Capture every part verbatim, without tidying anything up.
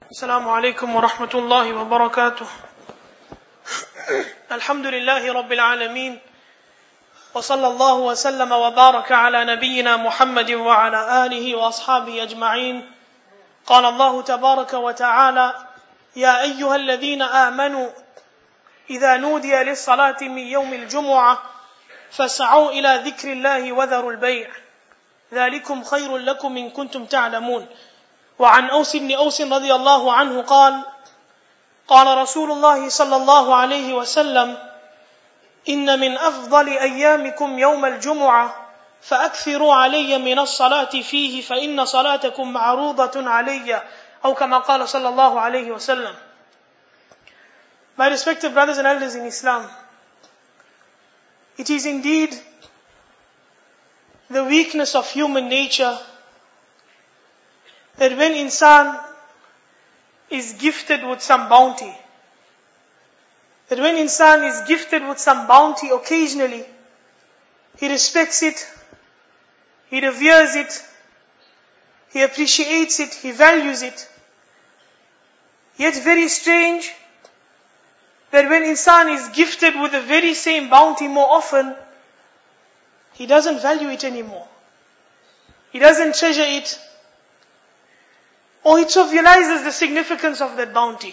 السلام عليكم ورحمة الله وبركاته. الحمد لله رب العالمين وصلى الله وسلم وبارك على نبينا محمد وعلى آله وأصحابه أجمعين. قال الله تبارك وتعالى: يا أيها الذين آمنوا إذا نودي للصلاة من يوم الجمعة فاسعوا إلى ذكر الله وذروا البيع ذلكم خير لكم إن كنتم تعلمون. وعن أوس بن أوس رضي الله عنه قال: قال رسول الله صلى الله عليه وسلم: إن من أفضل أيامكم يوم الجمعة فأكثروا علي من الصلاة فيه فإن صلاتكم معروضة علي، أو كما قال صلى الله عليه وسلم. My respected brothers and elders in Islam, it is indeed the weakness of human nature that when insan is gifted with some bounty, that when insan is gifted with some bounty occasionally, he respects it, he reveres it, he appreciates it, he values it. Yet very strange that when insan is gifted with the very same bounty more often, he doesn't value it anymore. He doesn't treasure it, or he trivializes the significance of that bounty.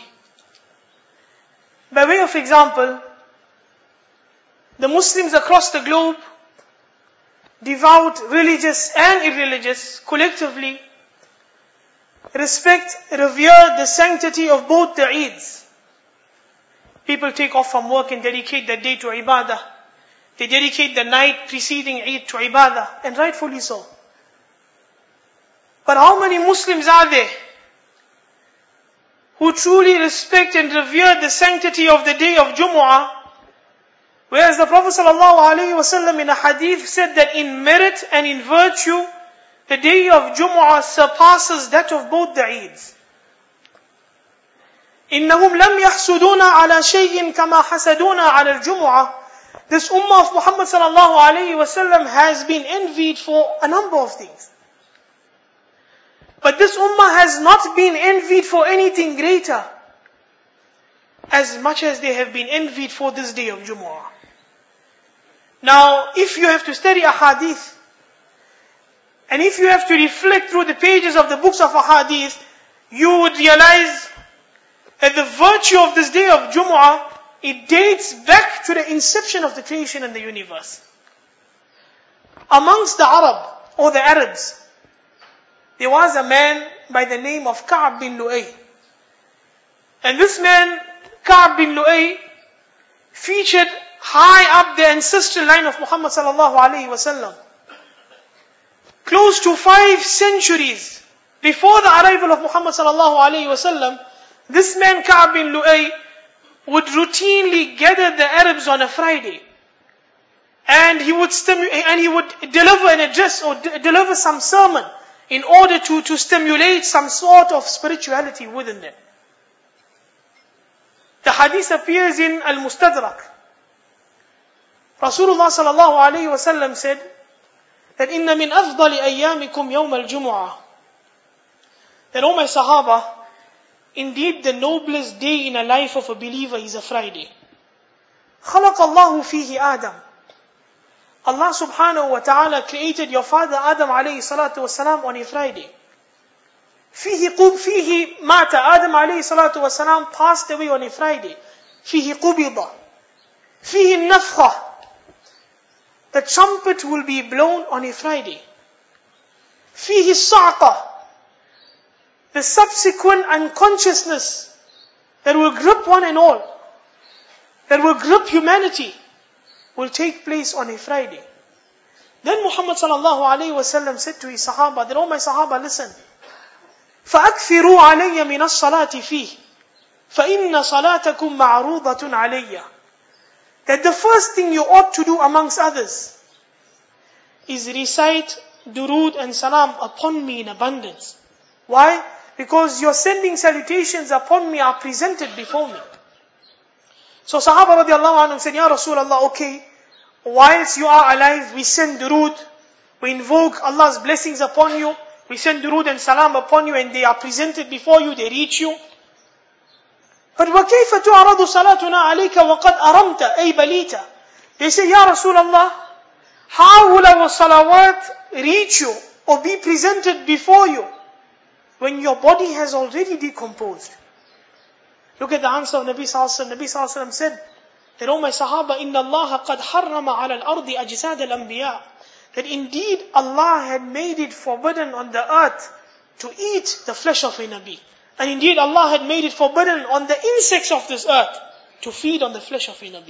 By way of example, the Muslims across the globe, devout, religious and irreligious, collectively respect, revere the sanctity of both the Eids. People take off from work and dedicate the day to ibadah. They dedicate the night preceding Eid to ibadah, and rightfully so. But how many Muslims are there who truly respect and revere the sanctity of the day of Jumu'ah? Whereas the Prophet ﷺ in a hadith said that in merit and in virtue, the day of Jumu'ah surpasses that of both the Eids. إِنَّهُمْ لَمْ يَحْسُدُونَ عَلَى شَيْءٍ كَمَا حَسَدُونَ عَلَى الْجُمُعَةِ. This ummah of Muhammad ﷺ has been envied for a number of things. But this ummah has not been envied for anything greater as much as they have been envied for this day of Jumu'ah. Now, if you have to study ahadith, and if you have to reflect through the pages of the books of ahadith, you would realize that the virtue of this day of Jumu'ah, it dates back to the inception of the creation in the universe. Amongst the Arab, or the Arabs, there was a man by the name of Ka'b bin Lu'ay. And this man, Ka'b bin Lu'ay, featured high up the ancestral line of Muhammad sallallahu alayhi wa sallam. Close to five centuries before the arrival of Muhammad sallallahu alayhi wa sallam, this man Ka'b bin Lu'ay would routinely gather the Arabs on a Friday. And he would stimu- and he would deliver an address or d- deliver some sermon in order to, to stimulate some sort of spirituality within them. The hadith appears in Al-Mustadrak. Rasulullah sallallahu alayhi wa sallam said that إِنَّ مِنْ أَفْضَلِ أَيَّامِكُمْ يَوْمَ الْجُمُعَةِ. That, O my Sahaba, indeed the noblest day in a life of a believer is a Friday. خَلَقَ اللَّهُ فِيهِ آدَمَ. Allah subhanahu wa ta'ala created your father Adam alayhi salatu wasalam on a Friday. فِيهِ قُبْ فِيهِ مَاتَ. Adam alayhi salatu wasalam passed away on a Friday. فِيهِ قُبِضَ. فِيهِ النَّفْخَةِ. The trumpet will be blown on a Friday. فِيهِ الصَّعْقَةِ. The subsequent unconsciousness that will grip one and all, that will grip humanity, will take place on a Friday. Then Muhammad sallallahu alayhi wa sallam said to his Sahaba, that, oh my Sahaba, listen. فَأَكْثِرُوا عَلَيَّ مِنَ الصَّلَاةِ فِيهِ فَإِنَّ صَلَاتَكُمْ مَعْرُوضَةٌ عَلَيَّ. That the first thing you ought to do amongst others is recite durood and salam upon me in abundance. Why? Because your sending salutations upon me are presented before me. So Sahaba radiallahu anhum said, Ya Rasulullah, okay, whilst you are alive, we send durood, we invoke Allah's blessings upon you, We send durood and salam upon you and they are presented before you, they reach you. But وَكَيْفَ تُعْرَضُ صَلَاتُنَا عَلَيْكَ وَقَدْ أَرَمْتَ أَيْ بَلِيتَ. They say, Ya Rasulullah, how will our salawat reach you or be presented before you when your body has already decomposed? Look at the answer of Nabi Sallallahu Alaihi Wasallam. Nabi Sallallahu Alaihi Wasallam said that, O my Sahaba, إِنَّ اللَّهَ قَدْ حَرَّمَ عَلَى الْأَرْضِ أَجْسَادَ الْأَنْبِيَاءِ. That indeed Allah had made it forbidden on the earth to eat the flesh of a Nabi. And indeed Allah had made it forbidden on the insects of this earth to feed on the flesh of a Nabi.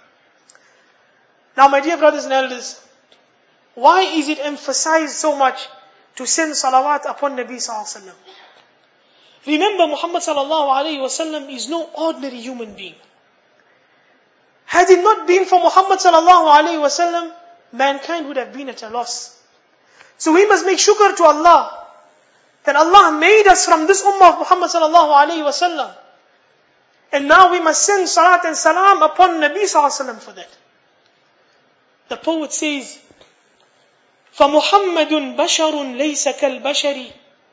Now my dear brothers and elders, why is it emphasized so much to send salawat upon Nabi Sallallahu Alaihi Wasallam? Remember, Muhammad Sallallahu Alaihi Wasallam is no ordinary human being. Had it not been for Muhammad Sallallahu Alaihi Wasallam, mankind would have been at a loss. So we must make shukr to Allah that Allah made us from this ummah of Muhammad Sallallahu Alaihi Wasallam. And now we must send salat and salam upon Nabi Sallallahu Alaihi Wasallam for that. The poet says, فَمُحَمَّدٌ بَشَرٌ لَيْسَ كَالْبَشَرِ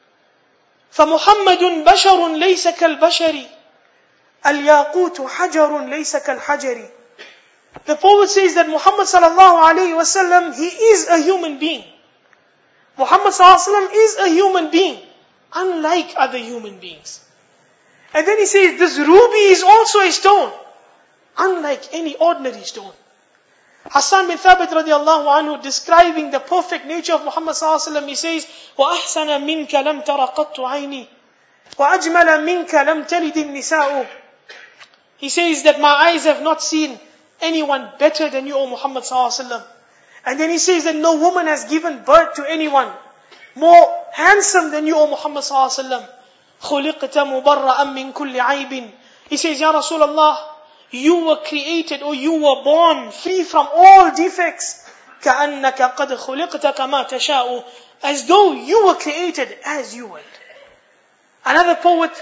فَمُحَمَّدٌ بَشَرٌ لَيْسَ كَالْبَشَرِ الْيَاقُوتُ حَجَرٌ لَيْسَ كَالْحَجَرِ. The poet says that Muhammad Sallallahu Alaihi Wasallam, he is a human being. Muhammad Sallallahu Alaihi Wasallam is a human being, unlike other human beings. And then he says, this ruby is also a stone, unlike any ordinary stone. Hassan bin Thabit radiallahu anhu, describing the perfect nature of Muhammad Sallallahu Alaihi Wasallam, he says, وَأَحْسَنَ مِنْكَ لَمْ تَرَ قَطُّ عَيْنِي وَأَجْمَلَ مِنْكَ لَمْ تَلِدِ النِّسَاءُ. He says that my eyes have not seen anyone better than you, O Muhammad Sallallahu Alaihi Wasallam. And then he says that no woman has given birth to anyone more handsome than you, O Muhammad Sallallahu Alaihi Wasallam. خُلِقْتَ مُبَرَّأً مِنْ كُلِّ عَيْبٍ. He says, Ya Rasulullah, you were created or you were born free from all defects. كَأَنَّكَ قَدْ خُلِقْتَ كَمَا تَشَاءُ. As though you were created as you would. Another poet,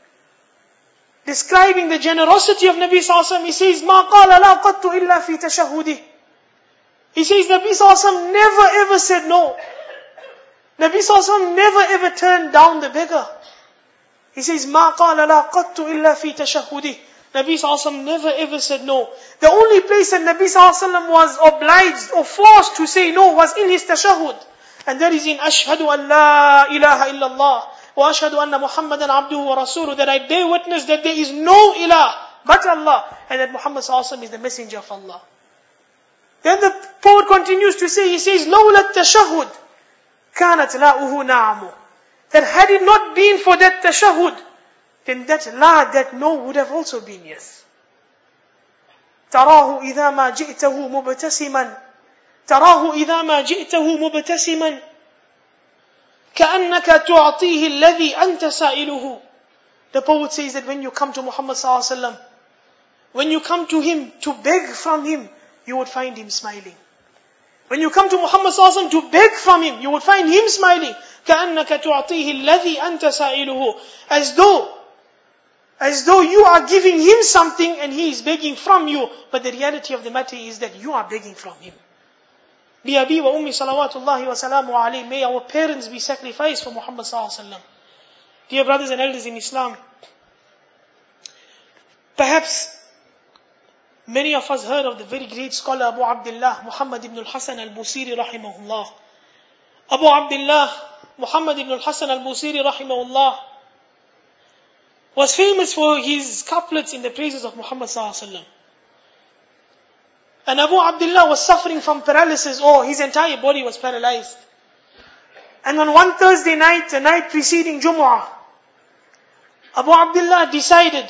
describing the generosity of Nabi Sallallahu Alaihi Wasallam, he says, مَا قَالَ لَا قَطُّ إِلَّا فِي تَشَهُدِهِ. He says, Nabi Sallallahu Alaihi Wasallam never ever said no. Nabi Sallallahu Alaihi Wasallam never ever turned down the beggar. He says, مَا قَالَ لَا قَطُّ إِلَّا فِي تَشَهُدِهِ. Nabi Sallallahu Alaihi Wasallam never ever said no. The only place that Nabi Sallallahu Alaihi Wasallam was obliged or forced to say no was in his tashahud. And that is in أشهد أن لا إله إلا الله وأشهد أن محمدا عبده ورسوله. That I bear witness that there is no ilah but Allah. And that Muhammad Sallallahu Alaihi Wasallam is the messenger of Allah. Then the poet continues to say, he says, لولا التشهد كانت لاؤه نعم. That had it not been for that tashahud, then that la, that no would have also been yes. تراه إذا ما جئته مبتسما تراه إذا ما جئته مبتسما كأنك تعطيه الذي أنت سائله. The poet says that when you come to Muhammad Sallallahu Alaihi Wasallam, when you come to him to beg from him, you would find him smiling. When you come to Muhammad Sallallahu Alaihi Wasallam to beg from him, you would find him smiling. كأنك تعطيه الذي أنت سائله. As though As though you are giving him something and he is begging from you. But the reality of the matter is that you are begging from him. Bi abi wa ummi salawatullahi wa salamu alayhi. May our parents be sacrificed for Muhammad Sallallahu Alaihi Wasallam. Dear brothers and elders in Islam, perhaps many of us heard of the very great scholar Abu Abdullah Muhammad ibn al-Hasan al-Busiri rahimahullah. Abu Abdullah Muhammad ibn al-Hasan al-Busiri rahimahullah was famous for his couplets in the praises of Muhammad Sallallahu Alaihi Wasallam. And Abu Abdullah was suffering from paralysis, or his entire body was paralyzed. And on one Thursday night, the night preceding Jumu'ah, Abu Abdullah decided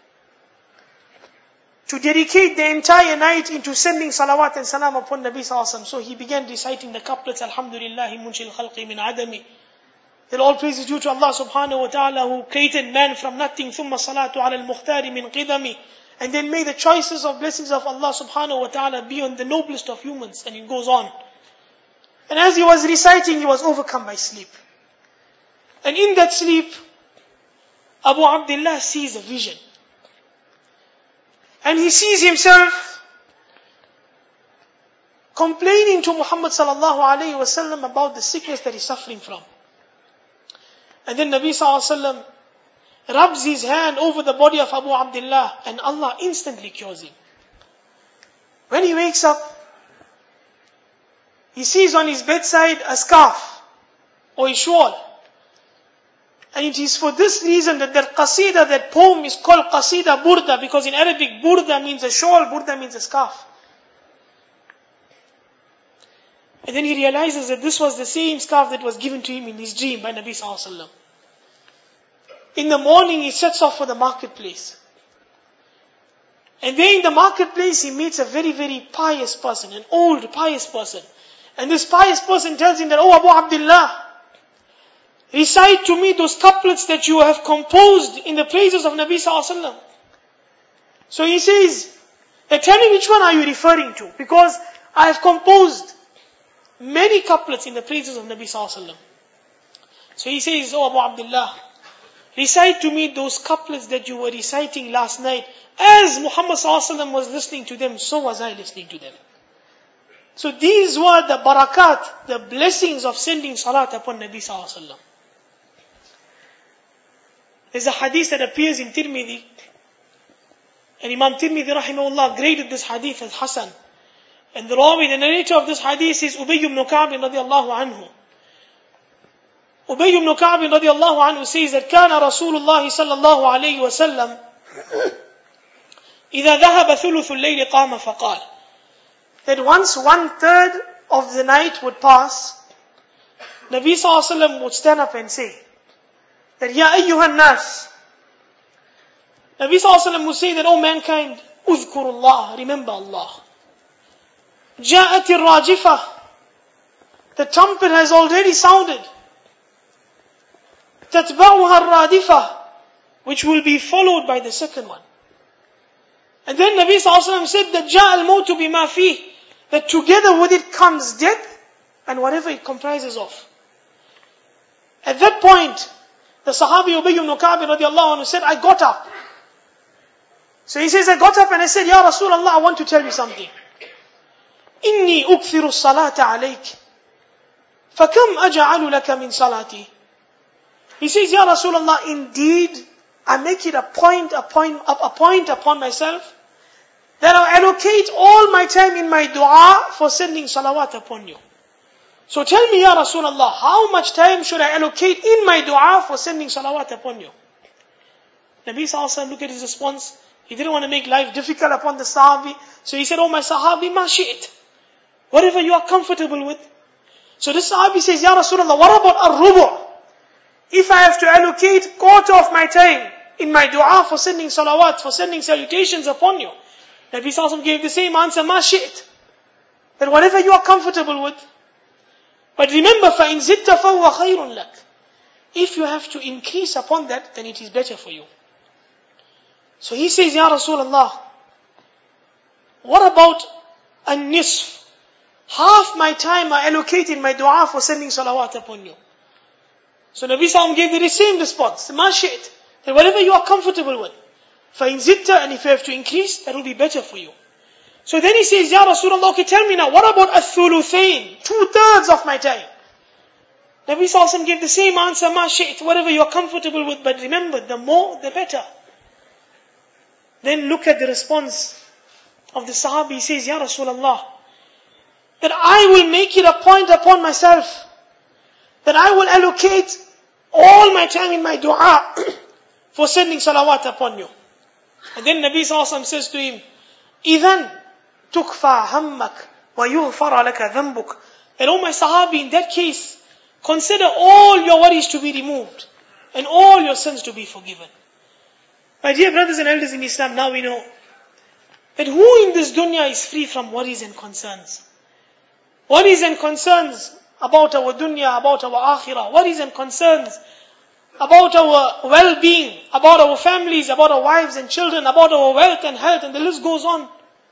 to dedicate the entire night into sending salawat and salam upon Nabi Sallallahu Alaihi Wasallam. So he began reciting the couplets, Alhamdulillahi munshil khalqi min adami. That all praise is due to Allah subhanahu wa ta'ala who created man from nothing. ثُمَّ الصَّلَاةُ عَلَى الْمُخْتَارِ مِنْ قِدَمِ. And then may the choices of blessings of Allah subhanahu wa ta'ala be on the noblest of humans. And it goes on. And as he was reciting, he was overcome by sleep. And in that sleep, Abu Abdullah sees a vision. And he sees himself complaining to Muhammad sallallahu alayhi wa sallam about the sickness that he's suffering from. And then Nabi sallallahu alaihi wasallam rubs his hand over the body of Abu Abdullah and Allah instantly cures him. When he wakes up, he sees on his bedside a scarf or a shawl. And it is for this reason that that qasida, that poem is called qasida burda, because in Arabic burda means a shawl, burda means a scarf. And then he realizes that this was the same scarf that was given to him in his dream by Nabi sallallahu alaihi wasallam. In the morning he sets off for the marketplace. And there in the marketplace he meets a very, very pious person, an old pious person. And this pious person tells him that, "Oh Abu Abdullah, recite to me those couplets that you have composed in the praises of Nabi sallallahu alaihi wasallam." So he says, "Tell me which one are you referring to? Because I have composed many couplets in the praises of Nabi sallallahu alaihi wasallam." So he says, "Oh Abu Abdullah, recite to me those couplets that you were reciting last night. As Muhammad sallallahu alaihi wasallam was listening to them, so was I listening to them." So these were the barakat, the blessings of sending salat upon Nabi sallallahu alaihi wasallam. There's a hadith that appears in Tirmidhi, and Imam Tirmidhi rahimahullah graded this hadith as Hasan. And the Rawi, the narrator of this hadith is Ubay ibn Ka'b radiallahu anhu. Ubay ibn Ka'b radiallahu anhu says that كان رسول الله صلى الله عليه وسلم إذا ذهب ثلث الليل قام فقال, that once one third of the night would pass, Nabi sallallahu alaihi wasallam would stand up and say that, "Ya ayyuhan nas," Nabi sallallahu alaihi wasallam would say that, "O mankind, uzkurullah, remember Allah. Ja'atir rajifah, the trumpet has already sounded. Tatba'uha radifah, which will be followed by the second one." And then Nabi sallallahu alaihi wasallam said that Ja'al mawtu bima fih, that together with it comes death and whatever it comprises of. At that point, the Sahabi Ubay ibn Ka'b radiallahu anhu said, "I got up." So he says, "I got up and I said, Ya Rasulullah, I want to tell you something. Inni ukthiru salata alayk, fakam aja'alu laka min salati." He says, "Ya Rasulullah, indeed, I make it a point, a point, a point upon myself that I allocate all my time in my dua for sending salawat upon you. So tell me, Ya Rasulullah, how much time should I allocate in my dua for sending salawat upon you?" Nabi sallallahu alaihi wasallam, look at his response. He didn't want to make life difficult upon the Sahabi. So he said, "Oh my Sahabi, ma shi'it, whatever you are comfortable with." So this Sahabi says, "Ya Rasulullah, what about ar-rubu'? If I have to allocate quarter of my time in my dua for sending salawat, for sending salutations upon you?" Nabi sallallahu alaihi wasallam gave the same answer, "Ma shi'it," that whatever you are comfortable with. But remember, فَإِنْ زِدْتَ فَهُوَ خَيْرٌ لَكَ. If you have to increase upon that, then it is better for you. So he says, "Ya Rasulullah, what about a nisf? Half my time I allocate in my dua for sending salawat upon you." So Nabi sallallahu alaihi wasallam gave the same response, "Ma shi'it," that whatever you are comfortable with. فَإِنْ زِدْتَ, and if you have to increase, that will be better for you. So then he says, "Ya Rasulullah, okay, tell me now, what about a-thuluthain, two-thirds of my time?" Nabi sallallahu alaihi wasallam gave the same answer, "Ma shi'it," whatever you are comfortable with, but remember, the more, the better. Then look at the response of the Sahabi. He says, "Ya Rasulullah, that I will make it a point upon myself that I will allocate all my time in my dua for sending salawat upon you." And then Nabi sallallahu alaihi wasallam says to him, "Idhan tukfa hammak wa yughfara laka dhanbuk." And oh my Sahabi, in that case, consider all your worries to be removed and all your sins to be forgiven. My dear brothers and elders in Islam, now we know that who in this dunya is free from worries and concerns? Worries and concerns about our dunya, about our akhirah, worries and concerns about our well-being, about our families, about our wives and children, about our wealth and health, and the list goes on.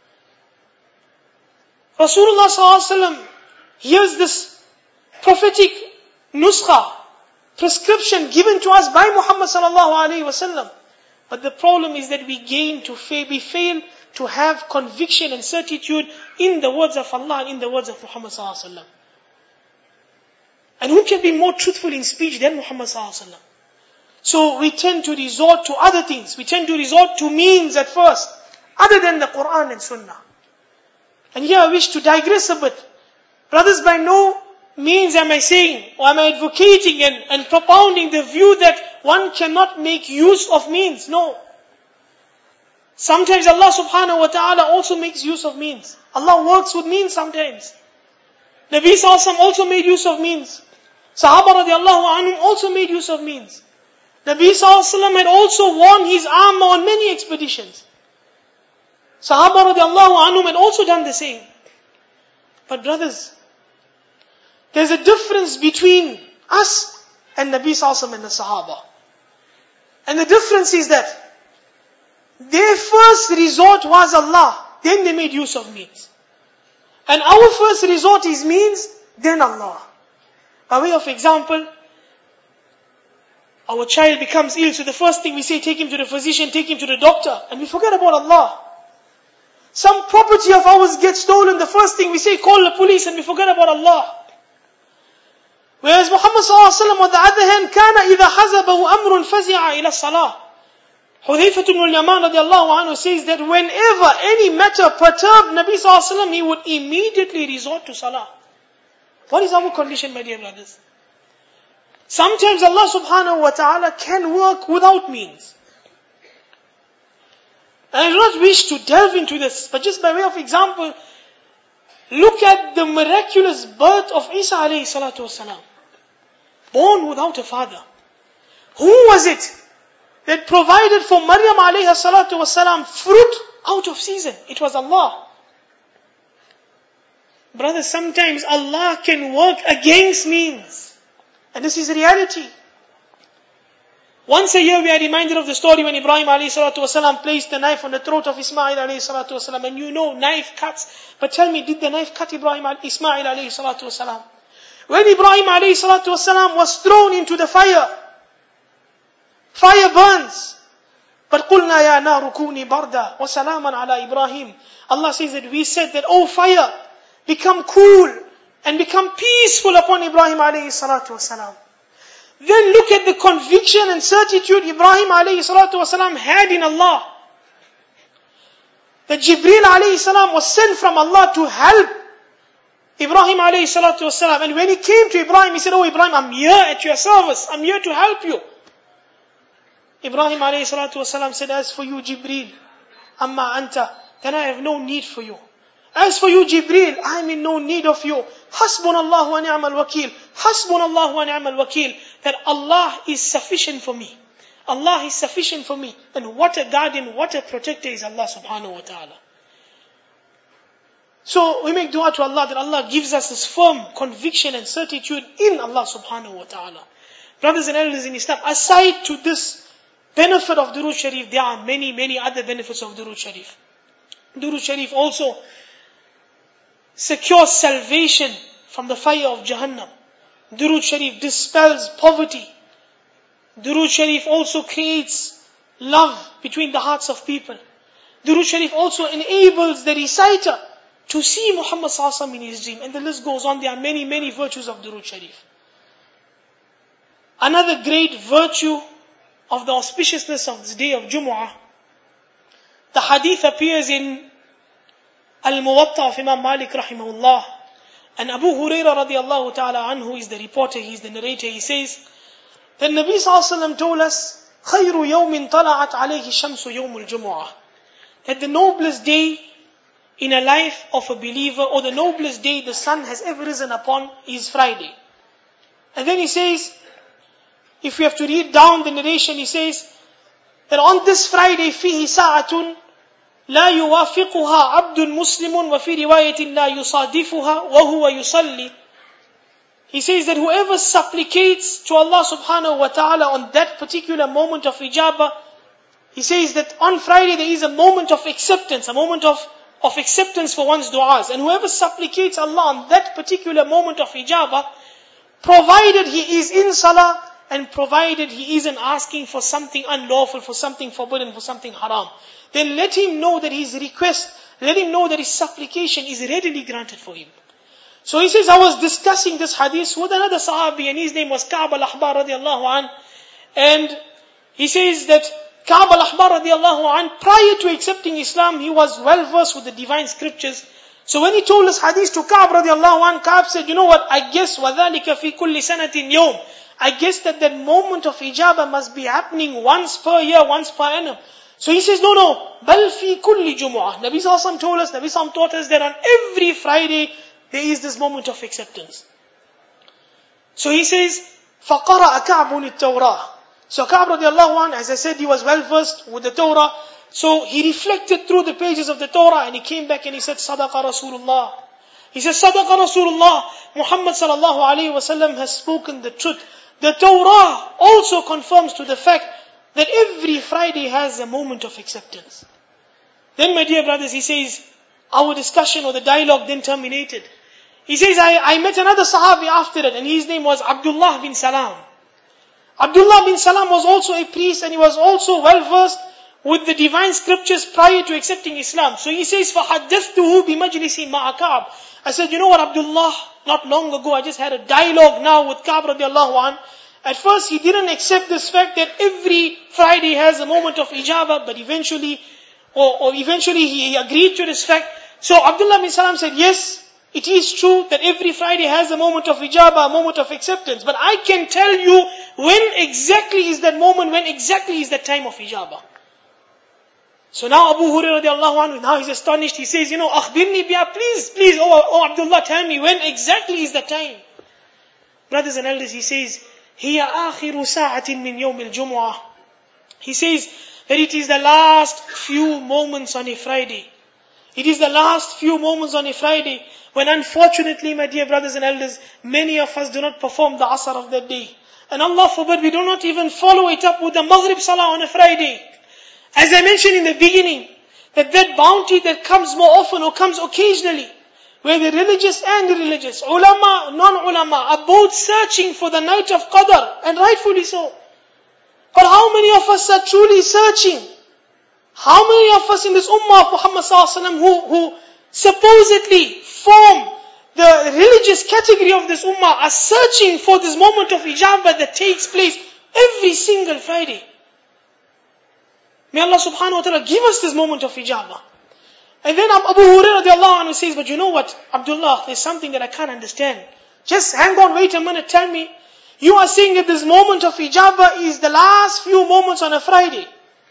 Rasulullah sallallahu alaihi wasallam hears this prophetic nuskha, prescription given to us by Muhammad sallallahu alaihi wasallam. But the problem is that we gain to fail, we fail to have conviction and certitude in the words of Allah and in the words of Muhammad sallallahu alaihi wasallam. And who can be more truthful in speech than Muhammad sallallahu alaihi wasallam? So we tend to resort to other things. We tend to resort to means at first, other than the Quran and Sunnah. And here I wish to digress a bit. Brothers, by no means am I saying, or am I advocating and, and propounding the view that one cannot make use of means. No. Sometimes Allah subhanahu wa ta'ala also makes use of means. Allah works with means sometimes. Nabi sallallahu alaihi wasallam also made use of means. Sahaba radiallahu anhum also made use of means. Nabi sallallahu alaihi wasallam had also worn his armor on many expeditions. Sahaba radiallahu anhum had also done the same. But brothers, there's a difference between us and Nabi sallallahu alaihi wasallam and the Sahaba. And the difference is that their first resort was Allah, then they made use of means. And our first resort is means, then Allah. By way of example, our child becomes ill, so the first thing we say, take him to the physician, take him to the doctor, and we forget about Allah. Some property of ours gets stolen, the first thing we say, call the police, and we forget about Allah. Whereas Muhammad sallallahu alaihi wasallam, on the other hand, كان إذا حزبه أمر فزع إلى الصلاة. Hudhayfah ibn al-Yaman radiallahu anhu says that whenever any matter perturbed Nabi sallallahu alaihi wasallam, he would immediately resort to salah. What is our condition, my dear brothers? Sometimes Allah subhanahu wa ta'ala can work without means. And I do not wish to delve into this, but just by way of example, look at the miraculous birth of Isa alayhi salatu wasalam. Born without a father. Who was it that provided for Maryam alayhi salatu wasalam fruit out of season? It was Allah. Brothers, sometimes Allah can work against means. And this is reality. Once a year we are reminded of the story when Ibrahim alayhi salatu wasalam placed the knife on the throat of Ismail alayhi salatu wasalam. And you know, knife cuts. But tell me, did the knife cut Ibrahim Ismail alayhi salatu wasalam? When Ibrahim alayhi salatu wasalam was thrown into the fire, fire burns. But قُلْنَا يَا نَارُ كُونِي بَرْدًا وَسَلَامًا عَلَى إِبْرَاهِيمَ. Allah says that we said that, oh fire, become cool and become peaceful upon Ibrahim alayhi salatu wasalam. Then look at the conviction and certitude Ibrahim alayhi salatu wasalam had in Allah. That Jibreel alayhi salam was sent from Allah to help Ibrahim alayhi salatu wasalam. And when he came to Ibrahim, he said, oh Ibrahim, I'm here at your service. I'm here to help you. Ibrahim alayhi salatu wasalam said, as for you Jibreel, amma anta, then I have no need for you. As for you Jibreel, I am in no need of you. Hasbunallahu wa ni'mal wakeel. Hasbunallahu wa ni'mal wakeel. That Allah is sufficient for me. Allah is sufficient for me. And what a guardian, what a protector is Allah subhanahu wa ta'ala. So we make dua to Allah that Allah gives us this firm conviction and certitude in Allah subhanahu wa ta'ala. Brothers and elders in Islam, aside to this benefit of Durood Sharif, there are many, many other benefits of Durood Sharif. Durood Sharif also secures salvation from the fire of Jahannam. Durood Sharif dispels poverty. Durood Sharif also creates love between the hearts of people. Durood Sharif also enables the reciter to see Muhammad sallallahu alaihi wasallam in his dream. And the list goes on. There are many, many virtues of Durood Sharif. Another great virtue of the auspiciousness of this day of Jumu'ah, the hadith appears in Al-Muwatta of Imam Malik rahimahullah. And Abu Hurairah radiallahu ta'ala anhu is the reporter, he is the narrator. He says that Nabi sallallahu alaihi wasallam told us, خَيْرُ يَوْمٍ طَلَعَتْ عَلَيْهِ الشَّمْسُ يَوْمُ الْجُمُعَةِ. That the noblest day in a life of a believer, or the noblest day the sun has ever risen upon, is Friday. And then he says, if we have to read down the narration, he says that on this Friday, فِيهِ سَاعَةٌ لا يوافقها عبد مسلم وفي رواية لا يصادفها وهو يصلي. He says that whoever supplicates to Allah subhanahu wa ta'ala on that particular moment of ijabah, he says that on Friday there is a moment of acceptance, a moment of, of acceptance for one's du'as. And whoever supplicates Allah on that particular moment of ijabah, provided he is in salah, and provided he isn't asking for something unlawful, for something forbidden, for something haram, then let him know that his request, let him know that his supplication is readily granted for him. So he says, I was discussing this hadith with another Sahabi, and his name was Ka'b al-Ahbar radiallahu an. And he says that Ka'b al-Ahbar radiallahu an, prior to accepting Islam, he was well versed with the divine scriptures. So when he told us hadith to Ka'b radiallahu an, Ka'b said, you know what, I guess, وَذَلِكَ فِي كُلِّ سَنَةٍ يَوْمٍ, I guess that that moment of ijabah must be happening once per year, once per annum. So he says, no, no, بَلْ فِي كُلِّ جُمُعَةٍ. Nabi sallallahu alaihi wasallam told us, Nabi sallallahu alaihi wasallam taught us that on every Friday, there is this moment of acceptance. So he says, فَقَرَأَ كَعْبٌ التَّوْرَةِ. So Ka'b radiallahu anh, as I said, he was well versed with the Torah. So he reflected through the pages of the Torah, and he came back and he said, Sadaqa Rasulullah. He said, Sadaqa Rasulullah. Muhammad sallallahu alayhi wa sallam has spoken the truth. The Torah also confirms to the fact that every Friday has a moment of acceptance. Then, my dear brothers, he says, our discussion or the dialogue then terminated. He says, I, I met another Sahabi after it, and his name was Abdullah bin Salam. Abdullah bin Salam was also a priest, and he was also well versed with the divine scriptures prior to accepting Islam. So he says, فَحَدَّثْتُهُ بِمَجْلِسِ مَعَ كَعْبٍ. I said, you know what, Abdullah, not long ago, I just had a dialogue now with Ka'b radiallahu anh. At first, he didn't accept this fact that every Friday has a moment of ijabah, but eventually, or, or eventually he agreed to this fact. So Abdullah bin Salam said, yes, it is true that every Friday has a moment of ijabah, a moment of acceptance. But I can tell you when exactly is that moment, when exactly is that time of ijabah. So now Abu Hurairah radiallahu anhu, now he's astonished. He says, you know, akhbirni biha, please, please, oh, oh Abdullah, tell me when exactly is the time. Brothers and elders, he says, هي آخر ساعة من يوم الجمعة. He says that it is the last few moments on a Friday. It is the last few moments on a Friday when, unfortunately, my dear brothers and elders, many of us do not perform the Asr of that day. And Allah forbid, we do not even follow it up with the Maghrib Salah on a Friday. As I mentioned in the beginning, that that bounty that comes more often or comes occasionally, where the religious and the religious, ulama, non-ulama, are both searching for the night of Qadr, and rightfully so. But how many of us are truly searching? How many of us in this ummah of Muhammad sallallahu alaihi wasallam who, who supposedly form the religious category of this ummah are searching for this moment of ijabah that takes place every single Friday? May Allah subhanahu wa ta'ala give us this moment of ijabah. And then Abu Hurairah radiallahu anhu says, but you know what, Abdullah, there's something that I can't understand. Just hang on, wait a minute, tell me. You are saying that this moment of ijabah is the last few moments on a Friday.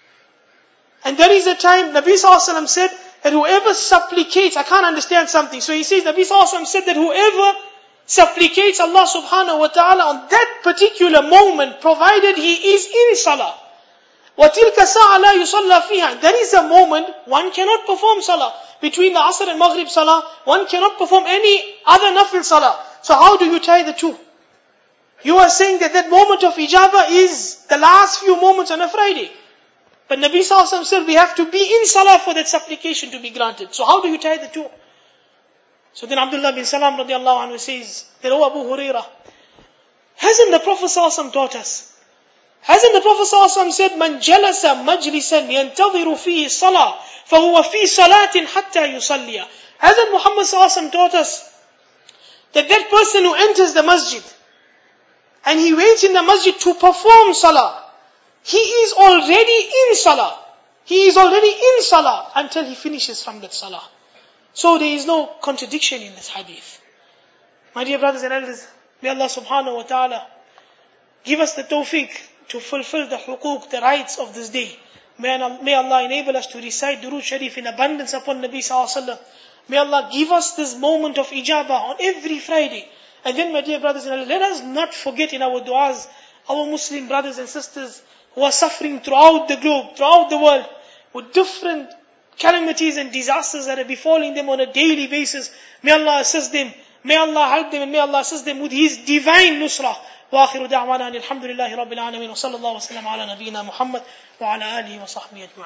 And there is a time, Nabi sallallahu alaihi wasallam said that whoever supplicates, I can't understand something. So he says, Nabi sallallahu alaihi wasallam said that whoever supplicates Allah subhanahu wa ta'ala on that particular moment, provided he is in salah. وَتِلْكَ سَاعَ لَا يُصَلَّى فِيهَا. There is a moment one cannot perform salah. Between the Asr and Maghrib salah, one cannot perform any other nafil salah. So how do you tie the two? You are saying that that moment of ijabah is the last few moments on a Friday. But Nabi sallallahu alaihi wasallam said we have to be in salah for that supplication to be granted. So how do you tie the two? So then Abdullah bin Salam radiallahu anhu says that, oh Abu Hurairah, hasn't the Prophet sallallahu alaihi wasallam taught us? Hasn't the Prophet ﷺ said, مَنْ جَلَسَ مَجْلِسًا يَنْتَظِرُ فِيهِ الصَّلَاةِ فَهُوَ فِي صَلَاةٍ حَتَّى يُصَلِّيَ. Hasn't Muhammad ﷺ taught us that that person who enters the masjid and he waits in the masjid to perform salah, he is already in salah. He is already in salah until he finishes from that salah. So there is no contradiction in this hadith. My dear brothers and elders, may Allah subhanahu wa ta'ala give us the tawfiq to fulfill the huquq, the rights of this day. May Allah, may Allah enable us to recite Durood Sharif in abundance upon Nabi sallallahu alaihi wasallam. May Allah give us this moment of ijabah on every Friday. And then, my dear brothers and elders, let us not forget in our du'as, our Muslim brothers and sisters who are suffering throughout the globe, throughout the world, with different calamities and disasters that are befalling them on a daily basis. May Allah assist them. May Allah help them, and may Allah assist them with His divine nusrah. وآخر دعوانا الحمد لله رب العالمين وصلى الله وسلم على نبينا محمد وعلى آله وصحبه أجمعين.